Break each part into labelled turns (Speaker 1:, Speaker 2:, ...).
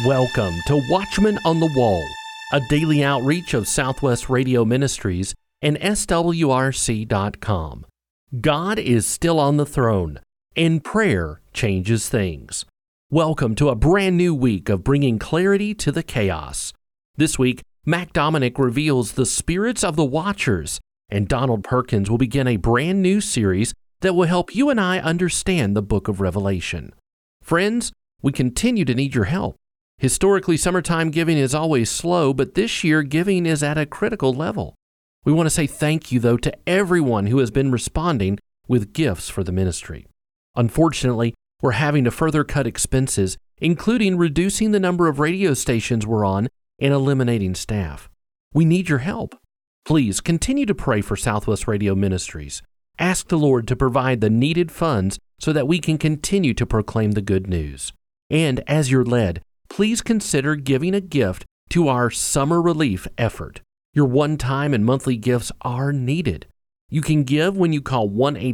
Speaker 1: Welcome to Watchman on the Wall, a daily outreach of Southwest Radio Ministries and SWRC.com. God is still on the throne, and prayer changes things. Welcome to a brand new week of bringing clarity to the chaos. This week, Mac Dominic reveals the spirits of the Watchers, and Donald Perkins will begin a brand new series that will help you and I understand the book of Revelation. Friends, we continue to need your help. Historically, summertime giving is always slow, but this year giving is at a critical level. We want to say thank you, though, to everyone who has been responding with gifts for the ministry. Unfortunately, we're having to further cut expenses, including reducing the number of radio stations we're on and eliminating staff. We need your help. Please continue to pray for Southwest Radio Ministries. Ask the Lord to provide the needed funds so that we can continue to proclaim the good news. And as you're led, please consider giving a gift to our summer relief effort. Your one-time and monthly gifts are needed. You can give when you call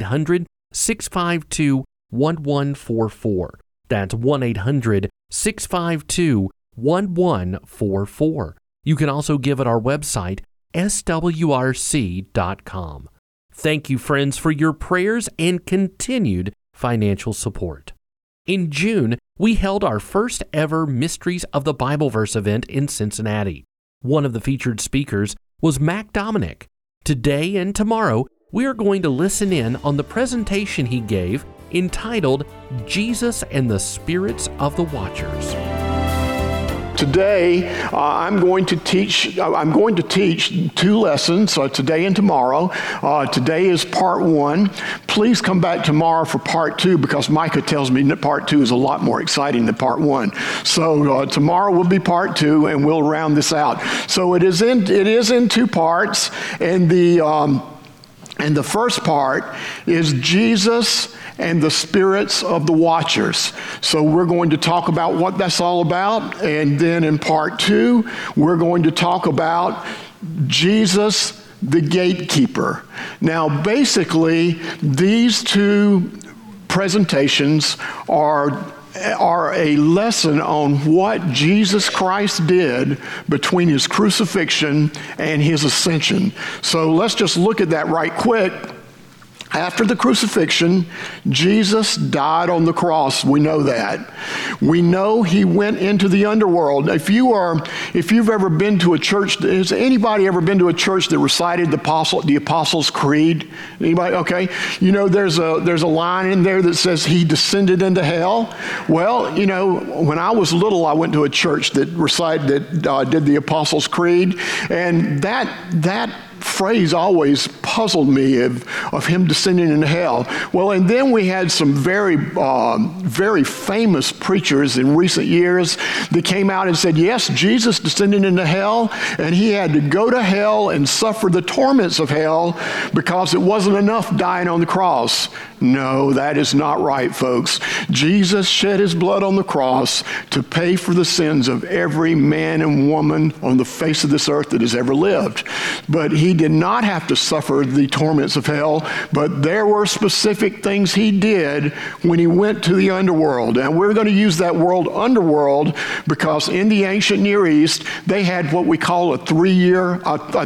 Speaker 1: 1-800-652-1144. That's 1-800-652-1144. You can also give at our website, swrc.com. Thank you, friends, for your prayers and continued financial support. In June, we held our first ever Mysteries of the Bible Verse event in Cincinnati. One of the featured speakers was Mac Dominic. Today and tomorrow, we are going to listen in on the presentation he gave entitled Jesus and the Spirits of the Watchers.
Speaker 2: Today, I'm going to teach two lessons, today and tomorrow. Today is part one. Please come back tomorrow for part two, because Micah tells me that part two is a lot more exciting than part one. So tomorrow will be part two, and we'll round this out. So it is in two parts, and the first part is Jesus and the spirits of the Watchers. So we're going to talk about what that's all about, and then in part two, we're going to talk about Jesus, the gatekeeper. Now, basically, these two presentations are a lesson on what Jesus Christ did between his crucifixion and his ascension. So let's just look at that right quick. After the crucifixion, Jesus died on the cross. We know that. We know he went into the underworld. If you've ever been to a church, has anybody ever been to a church that recited the Apostles' Creed? Anybody? Okay. You know, there's a line in there that says he descended into hell. Well, you know, when I was little, I went to a church that did the Apostles' Creed, and that phrase always puzzled me of him descending into hell. Well, and then we had some very famous preachers in recent years that came out and said, yes, Jesus descended into hell, and he had to go to hell and suffer the torments of hell because it wasn't enough dying on the cross. No, that is not right, folks. Jesus shed his blood on the cross to pay for the sins of every man and woman on the face of this earth that has ever lived. But he did not have to suffer the torments of hell, but there were specific things he did when he went to the underworld. And we're going to use that word underworld because in the ancient Near East, they had what we call a three-tier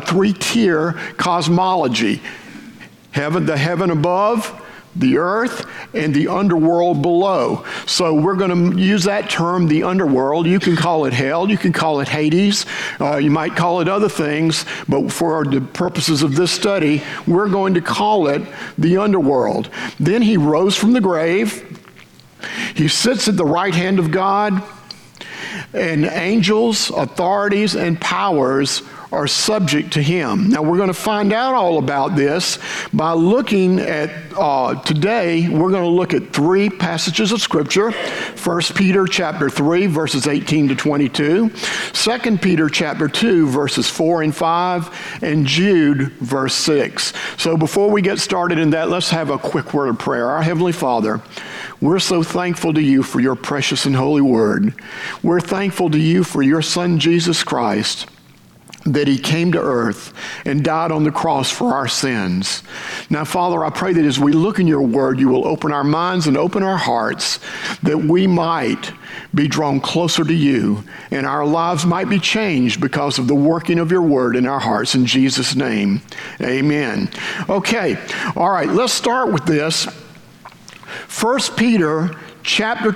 Speaker 2: cosmology. The heaven above, the earth, and the underworld below. So we're going to use that term, the underworld. You can call it hell. You can call it Hades. You might call it other things, but for the purposes of this study, we're going to call it the underworld. Then he rose from the grave. He sits at the right hand of God, and angels, authorities, and powers are subject to him. Now, we're going to find out all about this by looking at, today, we're going to look at three passages of Scripture. 1 Peter chapter 3, verses 18 to 22. 2 Peter chapter 2, verses 4 and 5. And Jude, verse 6. So before we get started in that, let's have a quick word of prayer. Our Heavenly Father, we're so thankful to you for your precious and holy word. We're thankful to you for your Son, Jesus Christ, that he came to earth and died on the cross for our sins. Now, Father, I pray that as we look in your word, you will open our minds and open our hearts, that we might be drawn closer to you, and our lives might be changed because of the working of your word in our hearts. In Jesus' name, amen. Okay, all right, let's start with this. 1 Peter chapter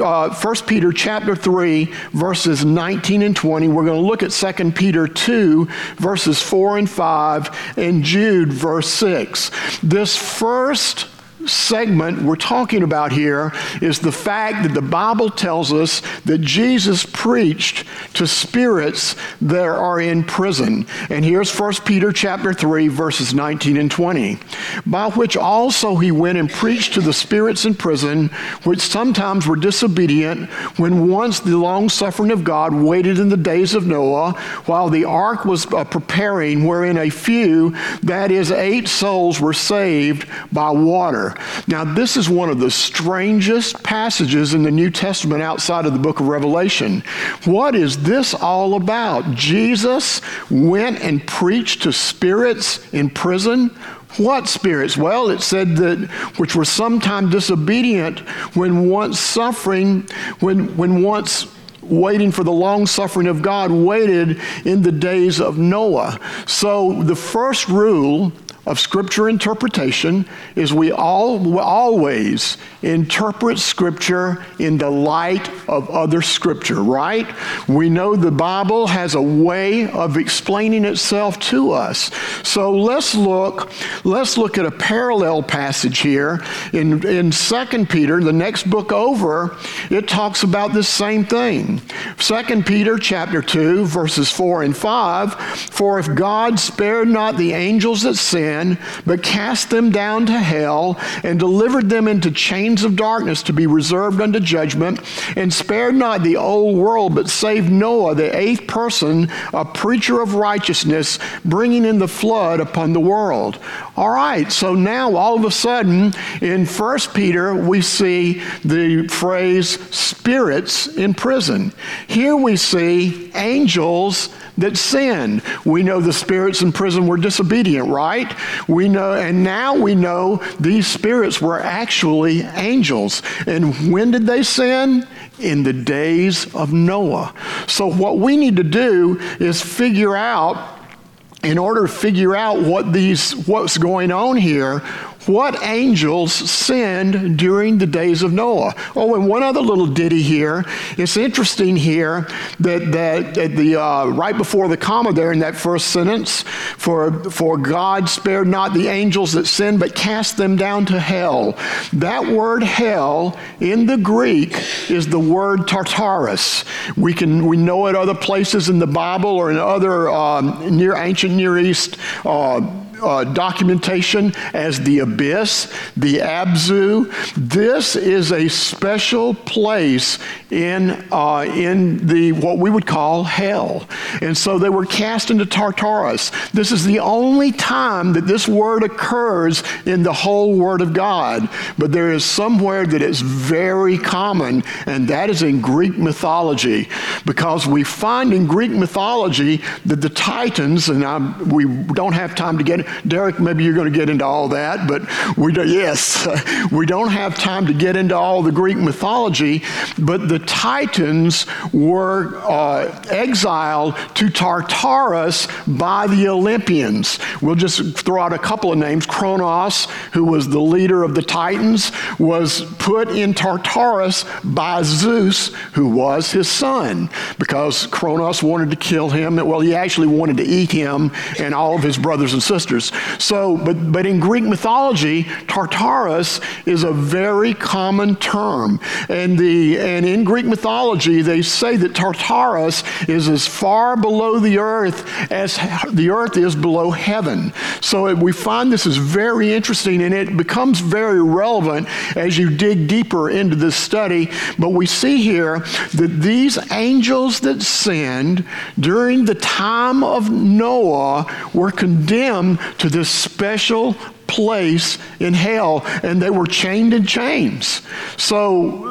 Speaker 2: 3, verses 19 and 20. We're going to look at 2 Peter 2, verses 4 and 5, and Jude, verse 6. This first segment we're talking about here is the fact that the Bible tells us that Jesus preached to spirits that are in prison. And here's 1 Peter chapter 3, verses 19 and 20. By which also he went and preached to the spirits in prison, which sometimes were disobedient, when once the long-suffering of God waited in the days of Noah, while the ark was preparing, wherein a few, that is 8 souls, were saved by water. Now, this is one of the strangest passages in the New Testament outside of the book of Revelation. What is this all about? Jesus went and preached to spirits in prison. What spirits? Well, it said that which were sometime disobedient when once suffering, when once waiting for the long suffering of God, waited in the days of Noah. So the first rule of Scripture interpretation is we always interpret Scripture in the light of other Scripture, right? We know the Bible has a way of explaining itself to us. So let's look at a parallel passage here in 2 Peter, the next book over. It talks about this same thing. 2 Peter chapter 2, verses 4 and 5, for if God spared not the angels that sinned, but cast them down to hell, and delivered them into chains of darkness to be reserved unto judgment, and spared not the old world, but saved Noah, the 8th person, a preacher of righteousness, bringing in the flood upon the world. All right, so now all of a sudden in 1 Peter we see the phrase spirits in prison. Here we see angels that sinned. We know the spirits in prison were disobedient, right? We know, and now we know these spirits were actually angels. And when did they sin? In the days of Noah. So what we need to do is figure out, in order to figure out what's going on here, what angels sinned during the days of Noah. Oh, and one other little ditty here. It's interesting here that right before the comma there in that first sentence, for God spared not the angels that sinned, but cast them down to hell. That word hell in the Greek is the word Tartarus. We know it other places in the Bible or in other ancient Near East documentation as the abyss, the Abzu. This is a special place in the what we would call hell. And so they were cast into Tartarus. This is the only time that this word occurs in the whole Word of God. But there is somewhere that it's very common, and that is in Greek mythology. Because we find in Greek mythology that the Titans, and we don't have time to get it. Derek, maybe you're going to get into all that, but we don't have time to get into all the Greek mythology, but the Titans were exiled to Tartarus by the Olympians. We'll just throw out a couple of names. Kronos, who was the leader of the Titans, was put in Tartarus by Zeus, who was his son, because Kronos wanted to kill him. Well, he actually wanted to eat him and all of his brothers and sisters. So, but in Greek mythology, Tartarus is a very common term. And in Greek mythology, they say that Tartarus is as far below the earth as the earth is below heaven. So we find this is very interesting, and it becomes very relevant as you dig deeper into this study. But we see here that these angels that sinned during the time of Noah were condemned to this special place in hell, and they were chained in chains. So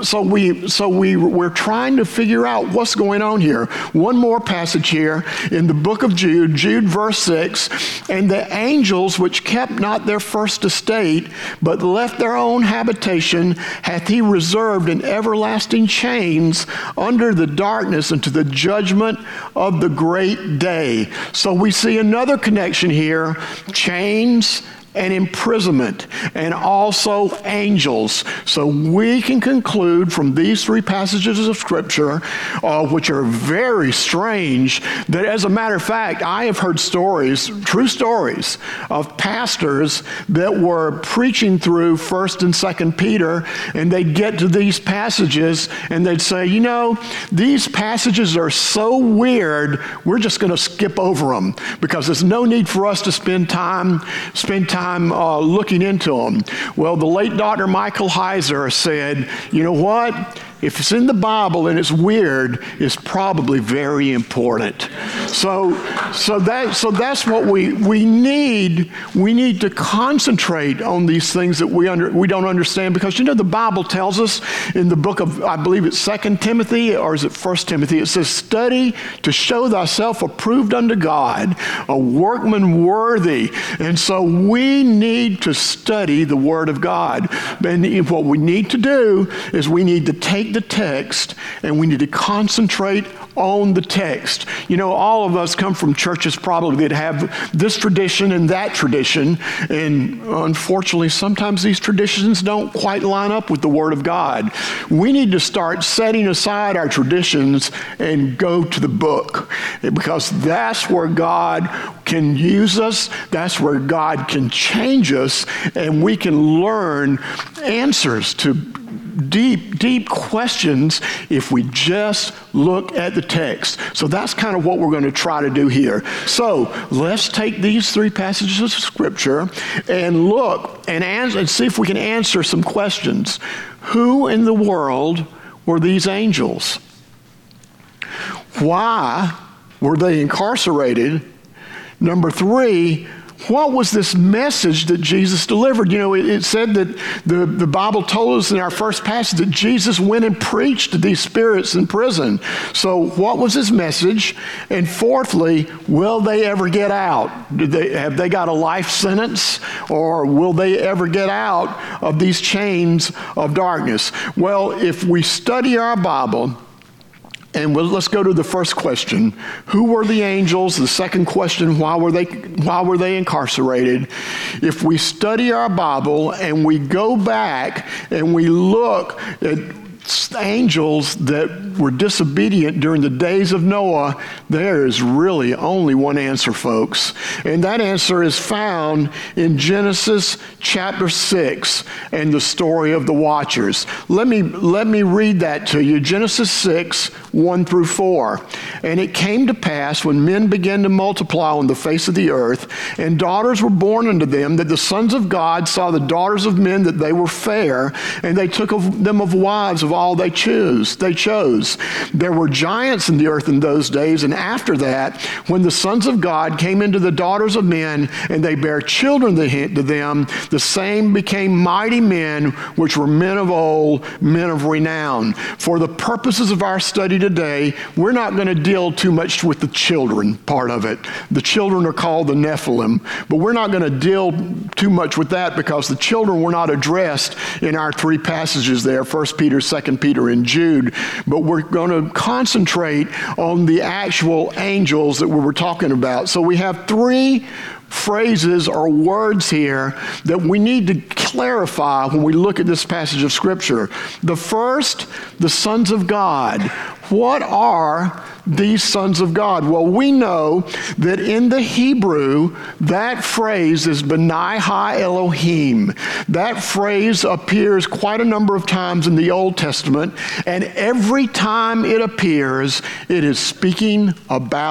Speaker 2: we're trying to figure out what's going on here. One more passage here in the book of Jude, verse 6, and the angels which kept not their first estate, but left their own habitation, hath he reserved in everlasting chains under the darkness unto the judgment of the great day. So we see another connection here, chains and imprisonment, and also angels. So we can conclude from these three passages of Scripture, which are very strange, that as a matter of fact, I have heard stories, true stories, of pastors that were preaching through 1st and 2nd Peter, and they'd get to these passages, and they'd say, you know, these passages are so weird, we're just going to skip over them, because there's no need for us to spend time looking into them. Well, the late Dr. Michael Heiser said, you know what? If it's in the Bible and it's weird, it's probably very important. So that's what we need. We need to concentrate on these things that we don't understand, because you know the Bible tells us in the book of, I believe it's 2 Timothy, or is it 1 Timothy? It says, study to show thyself approved unto God, a workman worthy. And so we need to study the Word of God. And what we need to do is we need to take the text and we need to concentrate on the text. You know, all of us come from churches probably that have this tradition and that tradition, and unfortunately sometimes these traditions don't quite line up with the Word of God. We need to start setting aside our traditions and go to the book, because that's where God can use us, that's where God can change us, and we can learn answers to deep questions if we just look at the text. So that's kind of what we're going to try to do here. So let's take these three passages of Scripture and look and see if we can answer some questions. Who in the world were these angels? Why were they incarcerated? Number 3, what was this message that Jesus delivered? You know, it said that the Bible told us in our first passage that Jesus went and preached to these spirits in prison. So what was his message? And fourthly, will they ever get out? Have they got a life sentence, or will they ever get out of these chains of darkness? Well, if we study our Bible, and let's go to the first question. Who were the angels? The second question, why were they incarcerated? If we study our Bible and we go back and we look at angels that were disobedient during the days of Noah, there is really only one answer, folks. And that answer is found in Genesis chapter 6 and the story of the watchers. Let me read that to you. Genesis 6, 1 through 4. And it came to pass when men began to multiply on the face of the earth, and daughters were born unto them, that the sons of God saw the daughters of men that they were fair, and they took them of wives of all they chose. There were giants in the earth in those days, and after that, when the sons of God came into the daughters of men, and they bare children to them, the same became mighty men, which were men of old, men of renown. For the purposes of our study today, we're not going to deal too much with the children part of it. The children are called the Nephilim, but we're not going to deal too much with that, because the children were not addressed in our three passages there, 1 Peter, 2 Peter, and Jude. But we're going to concentrate on the actual angels that we were talking about. So we have three phrases or words here that we need to clarify when we look at this passage of Scripture. The first, the sons of God. What are these sons of God? Well, we know that in the Hebrew, that phrase is B'nai Ha-Elohim. That phrase appears quite a number of times in the Old Testament, and every time it appears, it is speaking about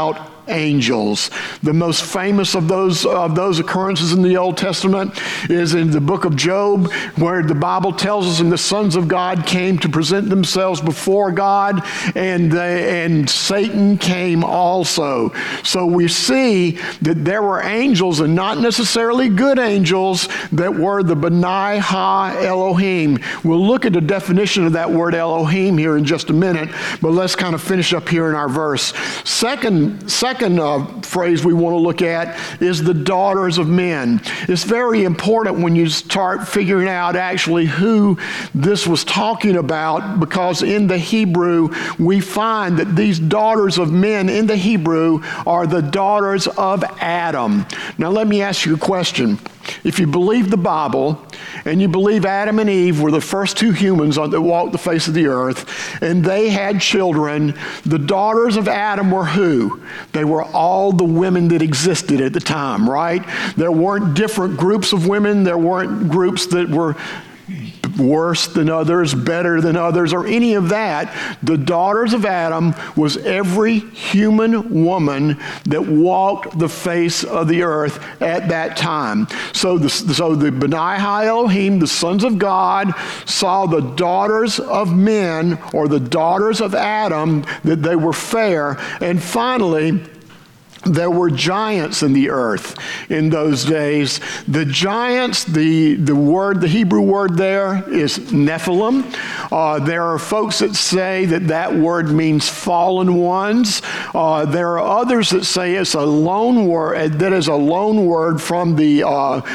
Speaker 2: angels. The most famous of those occurrences in the Old Testament is in the book of Job, where the Bible tells us, and the sons of God came to present themselves before God, and Satan came also. So we see that there were angels, and not necessarily good angels, that were the B'nai Ha Elohim. We'll look at the definition of that word Elohim here in just a minute, but let's kind of finish up here in our verse. Second phrase we want to look at is the daughters of men. It's very important when you start figuring out actually who this was talking about, because in the Hebrew we find that these daughters of men in the Hebrew are the daughters of Adam. Now let me ask you a question. If you believe the Bible, and you believe Adam and Eve were the first two humans that walked the face of the earth, and they had children, the daughters of Adam were who? They were all the women that existed at the time, right? There weren't different groups of women. There weren't groups that were worse than others, better than others, or any of that. The daughters of Adam was every human woman that walked the face of the earth at that time. So the B'nai Ha Elohim, the sons of God, saw the daughters of men, or the daughters of Adam, that they were fair. And finally, there were giants in the earth in those days. The giants, the Hebrew word there is Nephilim. There are folks that say that word means fallen ones. There are others that say it's a loan word, that is a loan word from the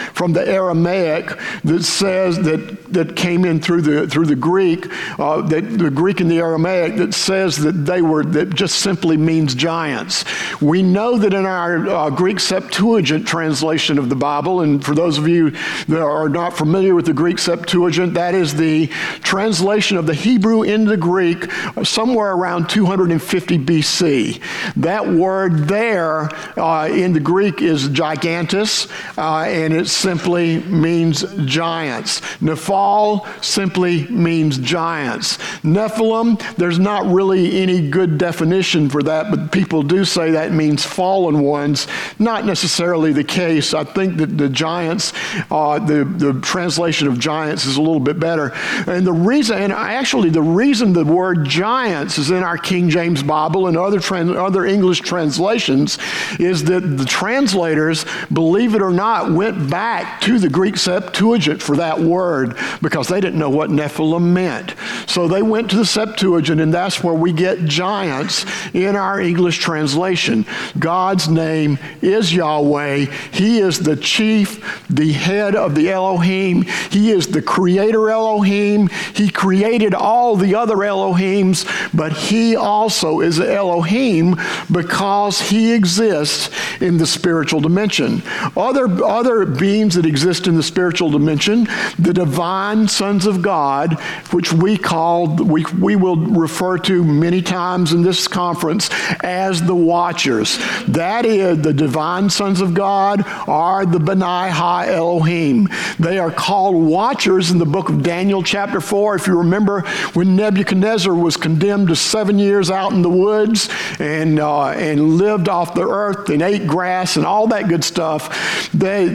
Speaker 2: Aramaic that says that came in through the Greek, that the Greek and the Aramaic, that says that just simply means giants. We know that in our Greek Septuagint translation of the Bible, and for those of you that are not familiar with the Greek Septuagint, that is the translation of the Hebrew into the Greek somewhere around 250 BC. That word there in the Greek is gigantus, and it simply means giants. Nephal simply means giants. Nephilim, there's not really any good definition for that, but people do say that means fallen ones. Not necessarily the case. I think that the giants, the translation of giants is a little bit better. And the reason the word giants is in our King James Bible and other English translations is that the translators, believe it or not, went back to the Greek Septuagint for that word because they didn't know what Nephilim meant. So they went to the Septuagint, and that's where we get giants in our English translation. God's name is Yahweh. He is the chief, the head of the Elohim. He is the creator Elohim. He created all the other Elohims, but he also is Elohim because he exists in the spiritual dimension. Other beings that exist in the spiritual dimension, the divine sons of God, which we will refer to many times in this conference as the Watchers. That is, the divine sons of God are the B'nai Ha Elohim. They are called Watchers in the book of Daniel chapter 4. If you remember when Nebuchadnezzar was condemned to 7 years out in the woods and lived off the earth and ate grass and all that good stuff,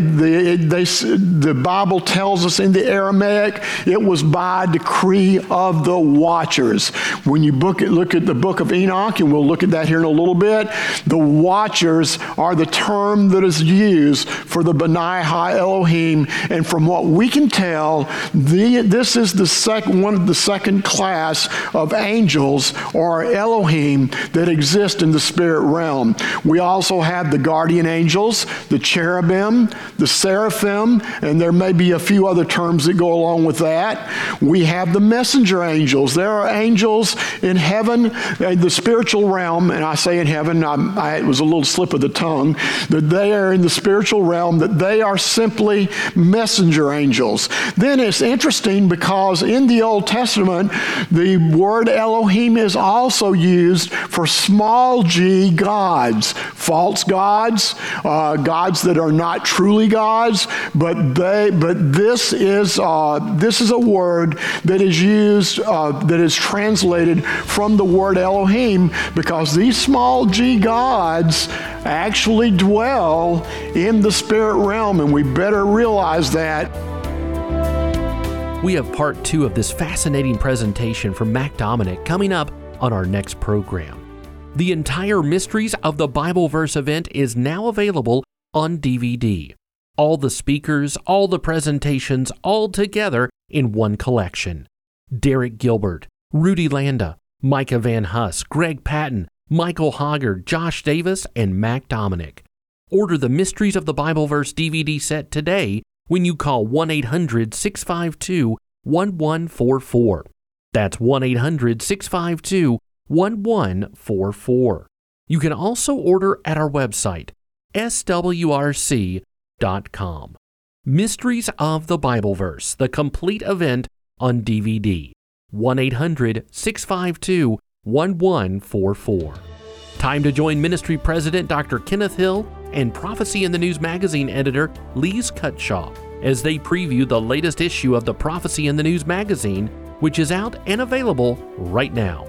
Speaker 2: the Bible tells us in the Aramaic it was by decree of the Watchers. When you look at the book of Enoch, and we'll look at that here in a little bit, the Watchers are the term that is used for the B'nai Ha Elohim, and from what we can tell, this is one of the second class of angels or Elohim that exist in the spirit realm. We also have the guardian angels, the cherubim, the seraphim, and there may be a few other terms that go along with that. We have the messenger angels. There are angels in heaven, the spiritual realm, and I say in heaven, it was a little slip of the tongue, that they are in the spiritual realm, that they are simply messenger angels. Then it's interesting because in the Old Testament, the word Elohim is also used for small g gods, false gods, gods that are not truly gods, but this is This is a word that is used, that is translated from the word Elohim, because these small g gods actually dwell in the spirit realm, and we better realize that.
Speaker 1: We have part 2 of this fascinating presentation from Mac Dominic coming up on our next program. The entire Mysteries of the Bible Verse event is now available on DVD. All the speakers, all the presentations, all together in one collection. Derek Gilbert, Rudy Landa, Micah Van Huss, Greg Patton, Michael Hoggard, Josh Davis, and Mac Dominic. Order the Mysteries of the Bible Verse DVD set today when you call 1-800-652-1144. That's 1-800-652-1144. You can also order at our website, swrc.com. Mysteries of the Bible Verse, the complete event on DVD. 1-800-652-1144. Time to join Ministry President Dr. Kenneth Hill and Prophecy in the News magazine editor Lise Cutshaw as they preview the latest issue of the Prophecy in the News magazine, which is out and available right now.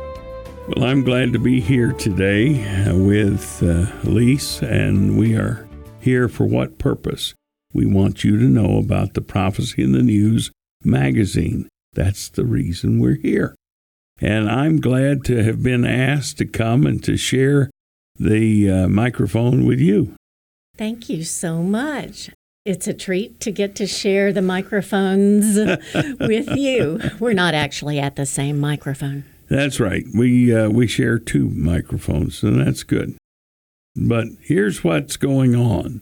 Speaker 3: Well, I'm glad to be here today with Lise, and we are here for what purpose? We want you to know about the Prophecy in the News magazine. That's the reason we're here. And I'm glad to have been asked to come and to share the microphone with you.
Speaker 4: Thank you so much. It's a treat to get to share the microphones with you. We're not actually at the same microphone.
Speaker 3: That's right. We share 2 microphones, and that's good. But here's what's going on.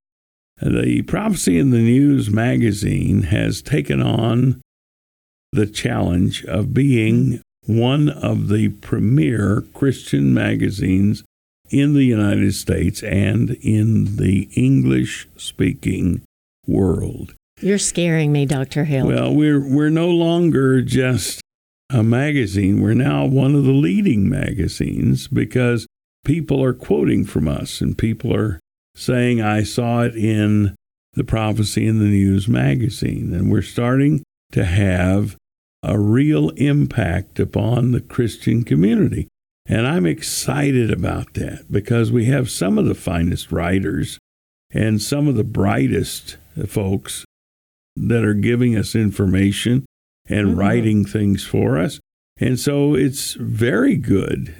Speaker 3: The Prophecy in the News magazine has taken on the challenge of being one of the premier Christian magazines in the United States and in the English-speaking world.
Speaker 4: You're scaring me, Dr. Hill.
Speaker 3: Well, we're no longer just a magazine. We're now one of the leading magazines because people are quoting from us and people are saying, I saw it in the Prophecy in the News magazine. And we're starting to have a real impact upon the Christian community. And I'm excited about that because we have some of the finest writers and some of the brightest folks that are giving us information and writing things for us. And so it's very good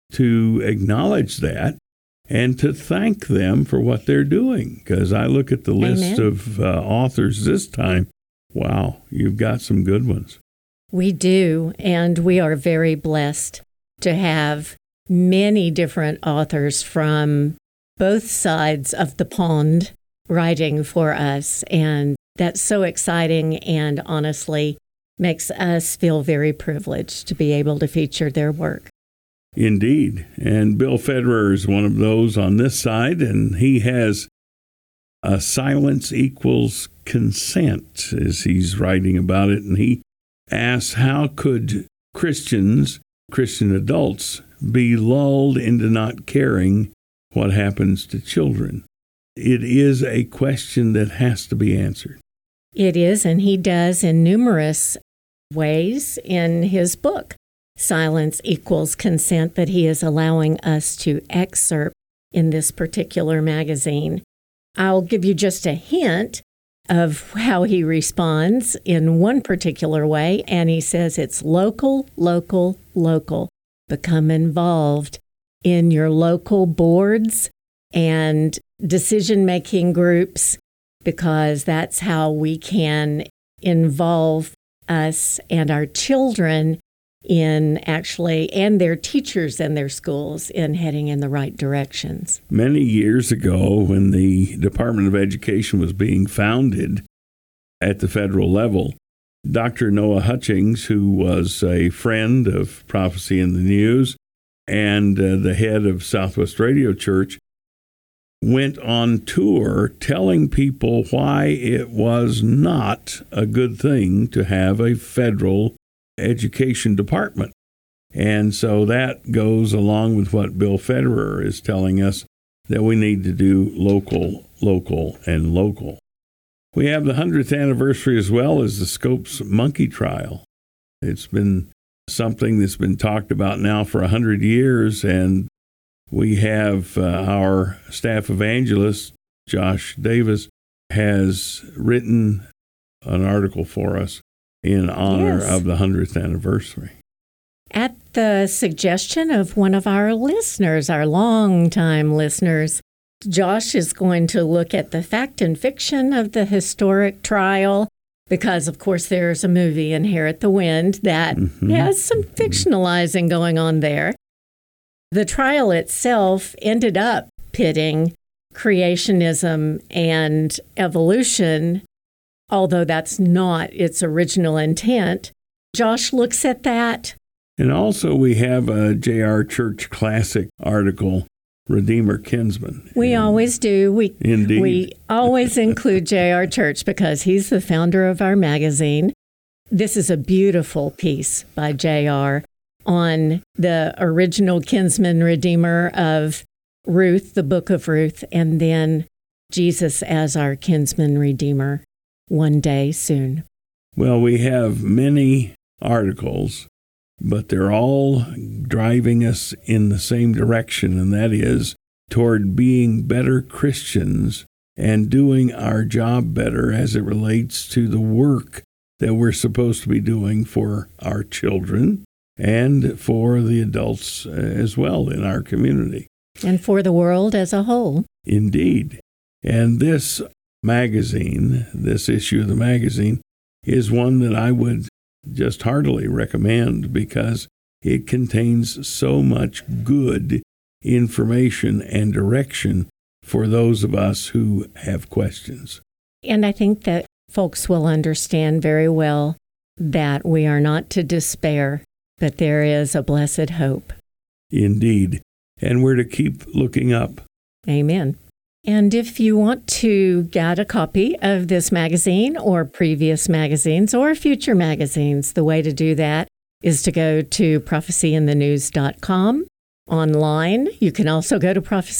Speaker 3: to acknowledge that and to thank them for what they're doing. Because I look at the list of authors this time, wow, you've got some good ones.
Speaker 4: We do, and we are very blessed to have many different authors from both sides of the pond writing for us, and that's so exciting and honestly makes us feel very privileged to be able to feature their work.
Speaker 3: Indeed, and Bill Federer is one of those on this side, and he has silence equals consent as he's writing about it, and he asks, how could Christian adults, be lulled into not caring what happens to children? It is a question that has to be answered.
Speaker 4: It is, and he does in numerous ways in his book, Silence Equals Consent, that he is allowing us to excerpt in this particular magazine. I'll give you just a hint of how he responds in one particular way, and he says it's local, local, local. Become involved in your local boards and decision-making groups, because that's how we can involve us and our children in actually, and their teachers and their schools in heading in the right directions.
Speaker 3: Many years ago, when the Department of Education was being founded at the federal level, Dr. Noah Hutchings, who was a friend of Prophecy in the News and the head of Southwest Radio Church, went on tour telling people why it was not a good thing to have a federal education department. And so that goes along with what Bill Federer is telling us, that we need to do local, local, and local. We have the 100th anniversary as well as the Scopes monkey trial. It's been something that's been talked about now for 100 years, and we have our staff evangelist, Josh Davis, has written an article for us in honor of the 100th anniversary.
Speaker 4: At the suggestion of one of our listeners, our longtime listeners, Josh is going to look at the fact and fiction of the historic trial, because, of course, there's a movie, Inherit the Wind, that has some fictionalizing going on there. The trial itself ended up pitting creationism and evolution, although that's not its original intent. Josh looks at that.
Speaker 3: And also we have a J.R. Church Classic article, Redeemer Kinsman.
Speaker 4: We always do.
Speaker 3: Indeed.
Speaker 4: We always include J.R. Church because he's the founder of our magazine. This is a beautiful piece by J.R. on the original kinsman redeemer of Ruth, the book of Ruth, and then Jesus as our kinsman redeemer one day soon.
Speaker 3: Well, we have many articles, but they're all driving us in the same direction, and that is toward being better Christians and doing our job better as it relates to the work that we're supposed to be doing for our children and for the adults as well in our community.
Speaker 4: And for the world as a whole.
Speaker 3: Indeed. And this magazine, this issue of the magazine, is one that I would just heartily recommend because it contains so much good information and direction for those of us who have questions.
Speaker 4: And I think that folks will understand very well that we are not to despair, but there is a blessed hope.
Speaker 3: Indeed. And we're to keep looking up.
Speaker 4: Amen. And if you want to get a copy of this magazine or previous magazines or future magazines, the way to do that is to go to prophecyinthenews.com online. You can also go to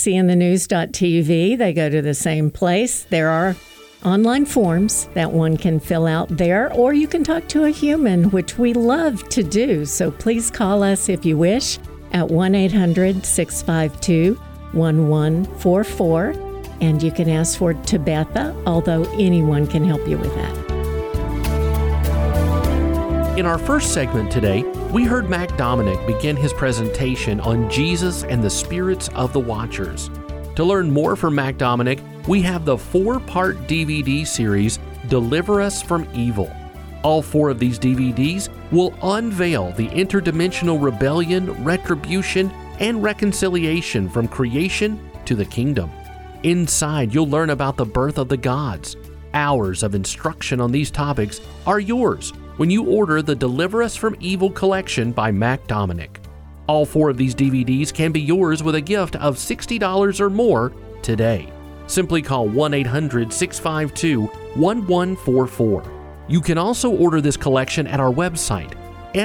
Speaker 4: prophecyinthenews.tv. They go to the same place. There are online forms that one can fill out there, or you can talk to a human, which we love to do. So please call us if you wish at 1-800-652-1144. And you can ask for Tabitha, although anyone can help you with that.
Speaker 1: In our first segment today, we heard Mac Dominic begin his presentation on Jesus and the spirits of the Watchers. To learn more from Mac Dominic, we have the 4-part DVD series, Deliver Us from Evil. All 4 of these DVDs will unveil the interdimensional rebellion, retribution, and reconciliation from creation to the kingdom. Inside, you'll learn about the birth of the gods. Hours of instruction on these topics are yours when you order the Deliver Us from Evil collection by Mac Dominic. All 4 of these DVDs can be yours with a gift of $60 or more today. Simply call 1-800-652-1144. You can also order this collection at our website,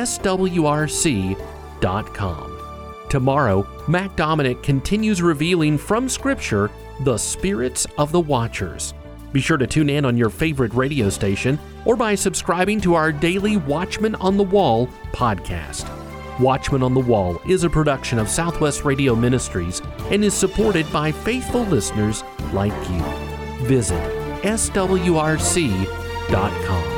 Speaker 1: swrc.com. Tomorrow, Mac Dominic continues revealing from Scripture the spirits of the Watchers. Be sure to tune in on your favorite radio station or by subscribing to our daily Watchman on the Wall podcast. Watchman on the Wall is a production of Southwest Radio Ministries and is supported by faithful listeners like you. Visit swrc.com.